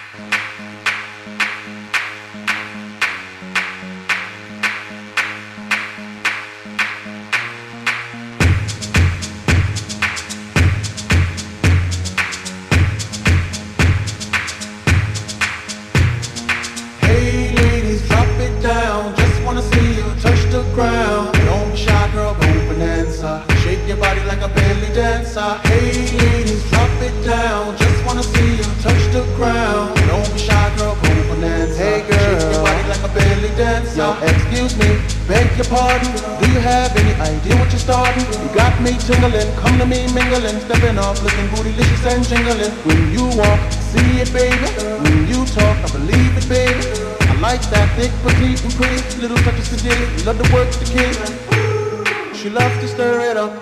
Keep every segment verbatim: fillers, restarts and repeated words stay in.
Hey ladies, drop it down. Just wanna see you touch the ground. Don't be shy, girl, go bonanza. Shake your body like a belly dancer. Hey ladies, drop it down. Just wanna see you touch the ground. Don't be shy, girl, go bonanza. Hey girl, shake your body like a belly dancer. Yo, excuse me, beg your pardon. Do you have any idea what you're starting? You got me tingling, come to me mingling, stepping off, looking bootylicious and jingling. When you walk, see it, baby. When you talk, I believe it, baby. I like that thick, petite, and pretty. Little touches to dig, love to work the kid. She loves to stir it up.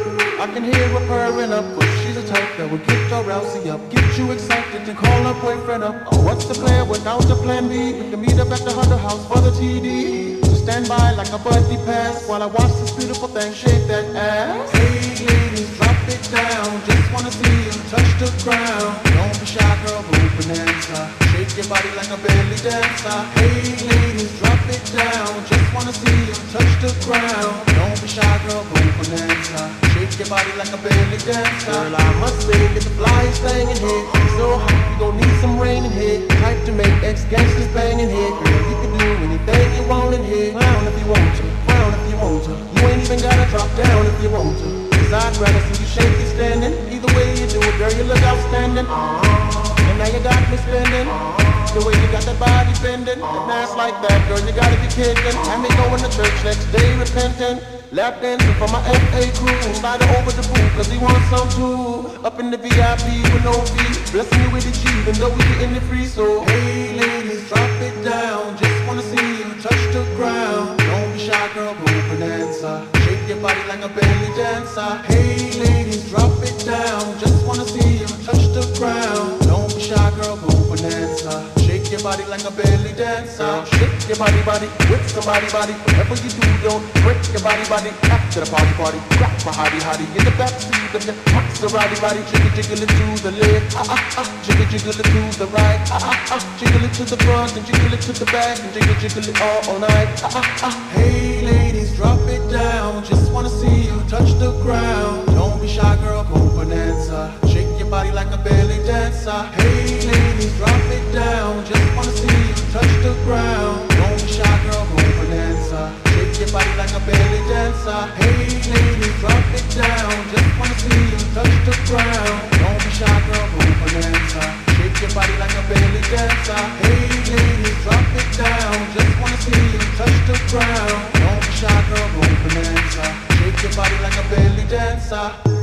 I can hear her purring up, but she's a type that will get your rousey up, get you excited to call her boyfriend up. Oh, what's the plan without a plan B? We can meet up at the Hunter House for the T D. So stand by like a buddy pass while I watch this beautiful thing shake that ass. Hey ladies, drop it down. Just wanna see you touch the ground. Don't be shy, girl, go bonanza. Shake your body like a belly dancer. Hey ladies, drop it down. Just wanna see you touch the ground. Don't be shy, girl, go bonanza. Shake your body like a belly dancer. Girl, I must say, get the flyest thing in here. It's so hot, you gon' need some rain in here. Type to make ex-gangsters bang in here. Girl, you can do anything you want in here. Clown if you want to, frown if you want to. You ain't even gotta drop down if you want to. Cause I'd rather see you shake it standing. Either way you do it, girl, you look outstanding. Uh-huh. And now you got me spending. Uh-huh. The way you got that body bending, that ass like that, girl, you gotta be kidding. Had me going to church next day repenting. Lap dancing for my F A crew. Slide over the booth, cause he wants some too. Up in the V I P with no fee. Blessing you with the G, even though we getting it free. So, hey ladies, drop it down. Just wanna see you touch the ground. Don't be shy, girl, go bonanza. Shake your body like a belly dancer. Hey ladies, drop it down. Just wanna see you touch the ground. Don't be shy, girl, go bonanza. Shake your body like a belly dancer. Shake your body, body, with somebody, body. Whatever you do, don't break your body, body. Back to the party, party. Grab my hottie, hottie. In the backseat of your Maserati, body. Jiggle, jiggle it to the left. Ah, ah, ah. Jiggle, jiggle it to the right. Ah, ah, ah. Jiggle it to the front and jiggle it to the back and jiggle, jiggle it all, all night. Ah, ah, ah. Hey ladies, drop it down. Just wanna see you touch the ground. Don't be shy, girl, go bonanza. Shake your body like a belly dancer. Hey ladies, drop it down. Just wanna see you touch the ground. Don't be shy, girl, go bonanza. Shake your body like a belly dancer. Hey ladies, drop it down. Just wanna see you touch the ground. Don't be shy, girl, go bonanza. Shake your body like a belly dancer. Hey ladies, drop it down. Just wanna see you touch the ground. Don't be shy, girl, go bonanza. Shake your body like a belly dancer.